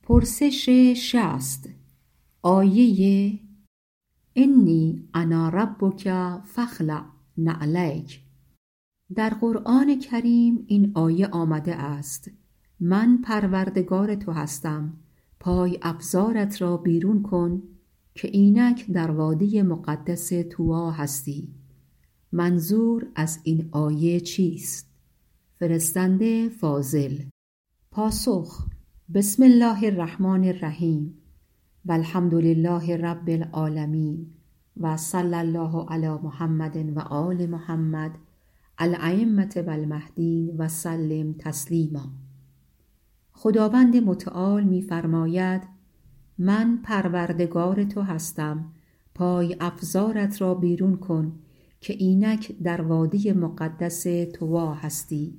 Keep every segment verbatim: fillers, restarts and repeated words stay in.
پرسش شصت. آیه انی انا ربک فاخلع نعلیک. در قرآن کریم این آیه آمده است: من پروردگار تو هستم، پای افزارت را بیرون کن که اینک در وادی مقدس طوی هستی. منظور از این آیه چیست؟ فرستنده فاضل: پاسخ: بسم الله الرحمن الرحیم و الحمد لله رب العالمین و صلی الله علی محمد و آل محمد الائمة و المهدین و سلم تسلیما. خداوند متعال می فرماید: من پروردگار تو هستم، پای افزارت را بیرون کن که اینک در وادی مقدس طوی هستی.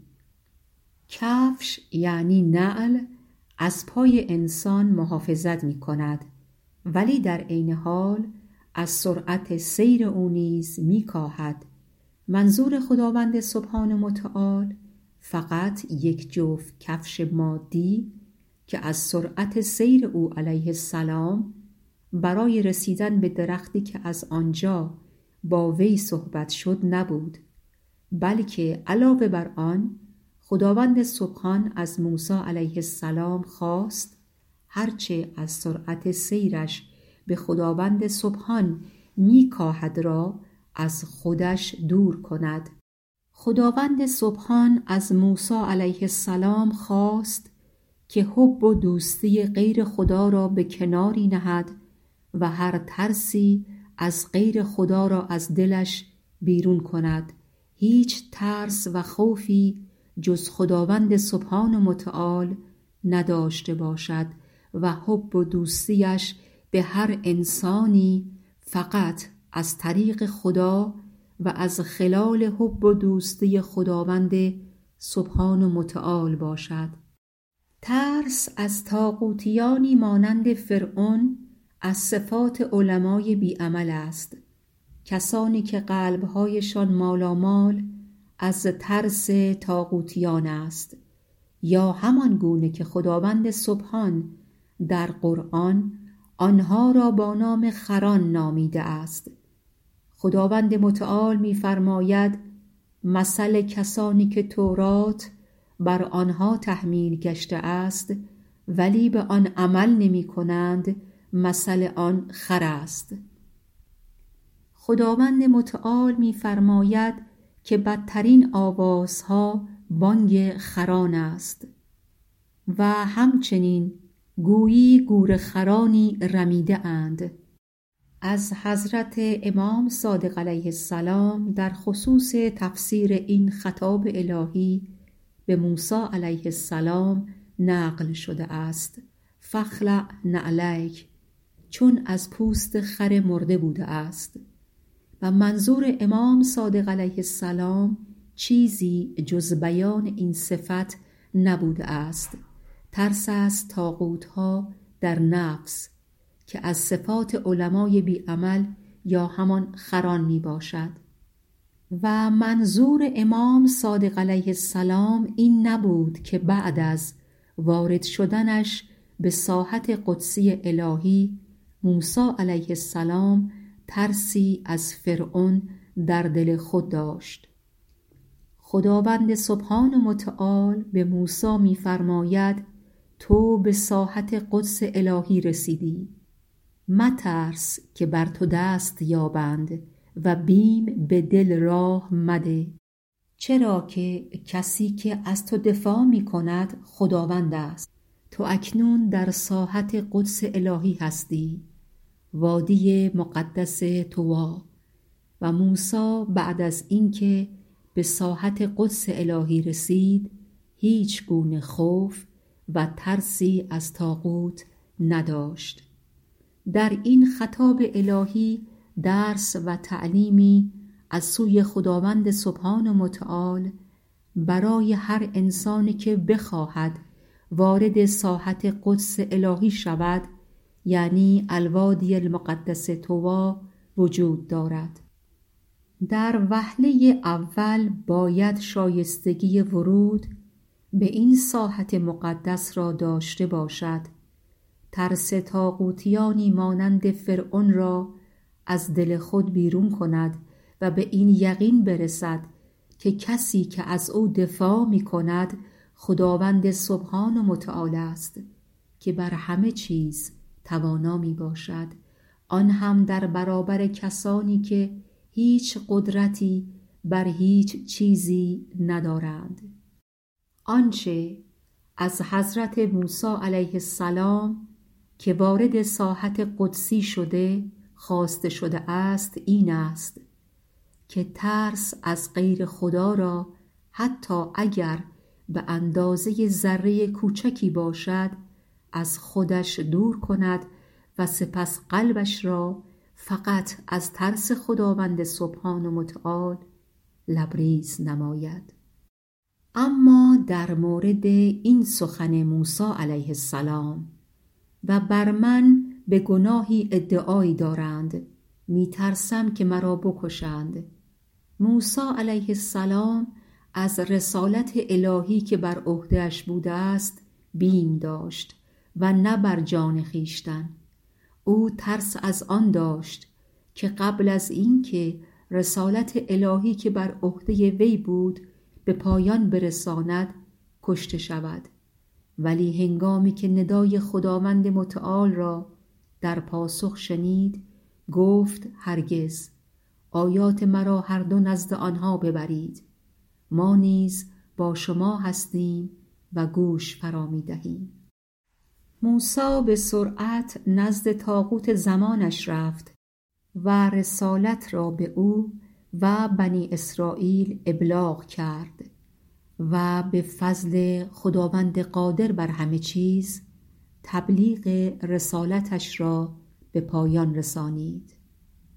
کفش یعنی نعل از پای انسان محافظت می کند، ولی در عین حال از سرعت سیر او نیز می کاهد. منظور خداوند سبحانه متعال فقط یک جفت کفش مادی که از سرعت سیر او علیه السلام برای رسیدن به درختی که از آنجا با وی صحبت شد نبود، بلکه علاوه بر آن خداوند سبحان از موسی علیه السلام خواست هرچه از سرعت سیرش به خداوند سبحان می کاهد را از خودش دور کند. خداوند سبحان از موسی علیه السلام خواست که حب و دوستی غیر خدا را به کناری نهد و هر ترسی از غیر خدا را از دلش بیرون کند. هیچ ترس و خوفی جز خداوند سبحان متعال نداشته باشد و حب و دوستیش به هر انسانی فقط از طریق خدا و از خلال حب و دوستی خداوند سبحان متعال باشد. ترس از طاغوتیانی مانند فرعون از صفات علمای بی‌عمل است، کسانی که قلب‌هایشان مالامال از ترس طاغوتیان است، یا همان گونه که خداوند سبحان در قرآن آنها را با نام خران نامیده است. خداوند متعال می فرماید: مثل کسانی که تورات بر آنها تحمیل گشته است ولی به آن عمل نمی کنند، مثل آن خر است. خداوند متعال می فرماید که بدترین آوازها بانگ خران است و همچنین گویی گورخرانی رمیده اند. از حضرت امام صادق علیه السلام در خصوص تفسیر این خطاب الهی به موسی علیه السلام نقل شده است: فاخلع نعلیک، چون از پوست خر مرده بوده است. و منظور امام صادق علیه السلام چیزی جز بیان این صفت نبوده است. ترس از طاغوت‌ها در نفس که از صفات علمای بی‌عمل یا همان خران می باشد. و منظور امام صادق علیه السلام این نبود که بعد از وارد شدنش به ساحت قدسی الهی موسی علیه السلام ترسی از فرعون در دل خود داشت. خداوند سبحان متعال به موسی می فرماید: تو به ساحت قدس الهی رسیدی، مترس که بر تو دست یابند و بیم به دل راه مده، چرا که کسی که از تو دفاع می کند خداوند است. تو اکنون در ساحت قدس الهی هستی، وادی مقدس طوی. و موسی بعد از اینکه به ساحت قدس الهی رسید هیچ گونه خوف و ترسی از طاغوت نداشت. در این خطاب الهی درس و تعلیمی از سوی خداوند سبحان متعال برای هر انسانی که بخواهد وارد ساحت قدس الهی شود، یعنی الوادی المقدس طوی، وجود دارد. در وهله اول باید شایستگی ورود به این ساحت مقدس را داشته باشد ترس طاغوتیانی مانند فرعون را از دل خود بیرون کند و به این یقین برسد که کسی که از او دفاع می کند خداوند سبحان و متعال است که بر همه چیز توانا می باشد، آن هم در برابر کسانی که هیچ قدرتی بر هیچ چیزی ندارند. آنچه از حضرت موسی علیه السلام که وارد ساحت قدسی شده خواسته شده است این است که ترس از غیر خدا را حتی اگر به اندازه ذره کوچکی باشد از خودش دور کند و سپس قلبش را فقط از ترس خداوند سبحان و متعال لبریز نماید. اما در مورد این سخن موسی علیه السلام و بر من به گناهی ادعایی دارند، می ترسم که مرا بکشند. موسی علیه السلام از رسالت الهی که بر عهده‌اش بوده است بیم داشت و نه بر جان خویشتن. او ترس از آن داشت که قبل از اینکه رسالت الهی که بر عهده وی بود به پایان برساند کشته شود. ولی هنگامی که ندای خداوند متعال را در پاسخ شنید گفت هرگز، آیات مرا هر دو نزد آنها ببرید، ما نیز با شما هستیم و گوش فرا می دهیم. موسی به سرعت نزد طاغوت زمانش رفت و رسالت را به او و بنی اسرائیل ابلاغ کرد و به فضل خداوند قادر بر همه چیز تبلیغ رسالتش را به پایان رسانید.